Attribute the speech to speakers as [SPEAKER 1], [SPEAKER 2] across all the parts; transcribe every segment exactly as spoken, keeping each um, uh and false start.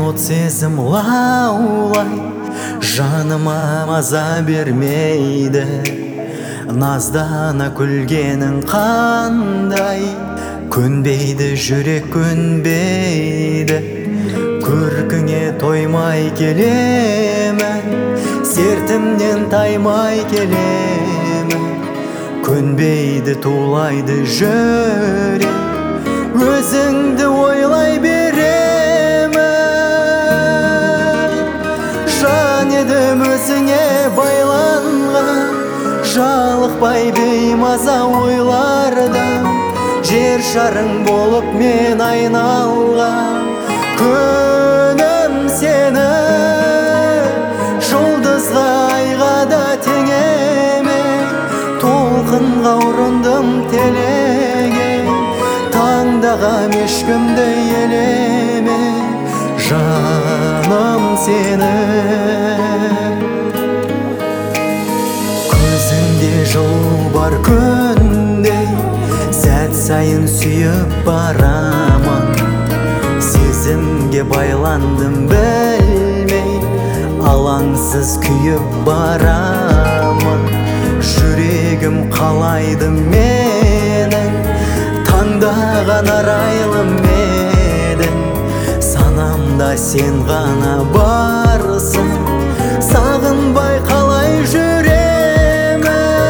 [SPEAKER 1] от сезім лаулай, жаныма маза бермейді. Наздана күлгенің қандай, көнбейді жүрек көнбейді. Көркіңе тоймай келемін, сертімнен таймай келемін. Көнбейді тулайды жүрек, өзіңді ойлай беремін. Жан едім өзіңе байланған, жалықпай беймаза ойлардан. Жер шарың болып мен айналған, күнім сені жұлдызға айға да теңеме. Толқынға ұрындым телеге, таңдағам ешкімді елеме. Жаным сені, көзіңде жыл бар күндей, сәт сайын сүйіп барамын. Сезімге байландым білмей, алаңсыз күйіп барамын. Жүрегім қалайды менің, таңдаған арайлым едің. Санамда сен ғана барсың, сағынбай қалай жүремін.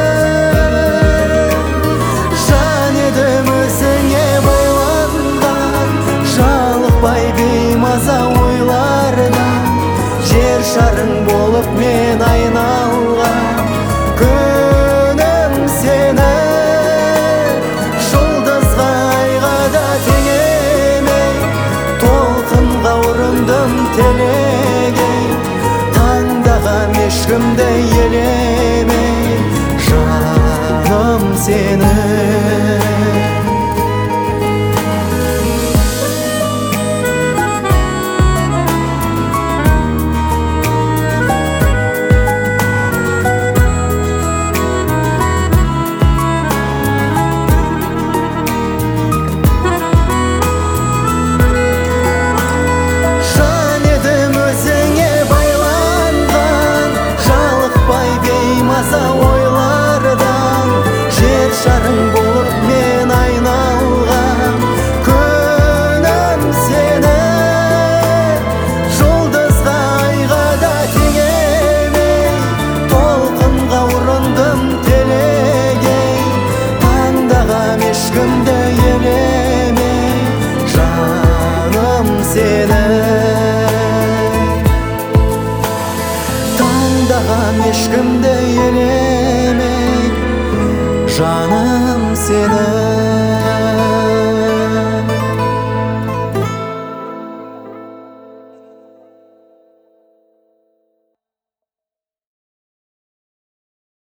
[SPEAKER 1] Жан едім өзіңе байланған, жалықпай беймаза ойлардан. Жер шарың болып мен айналған, күнім сені жұлдызға айға да теңемей. Толқынға ұрындым телеге, таңдағам ешкімді елемей. Жаным сені, ойлардан. Жер шарың болып мен айналған, күнім сені жұлдызға айға да теңемей. Толқынға ұрындым телеге, таңдағам ешкімді елемей. Жаным сені, таңдағам ешкімді елемей. Жаным сені.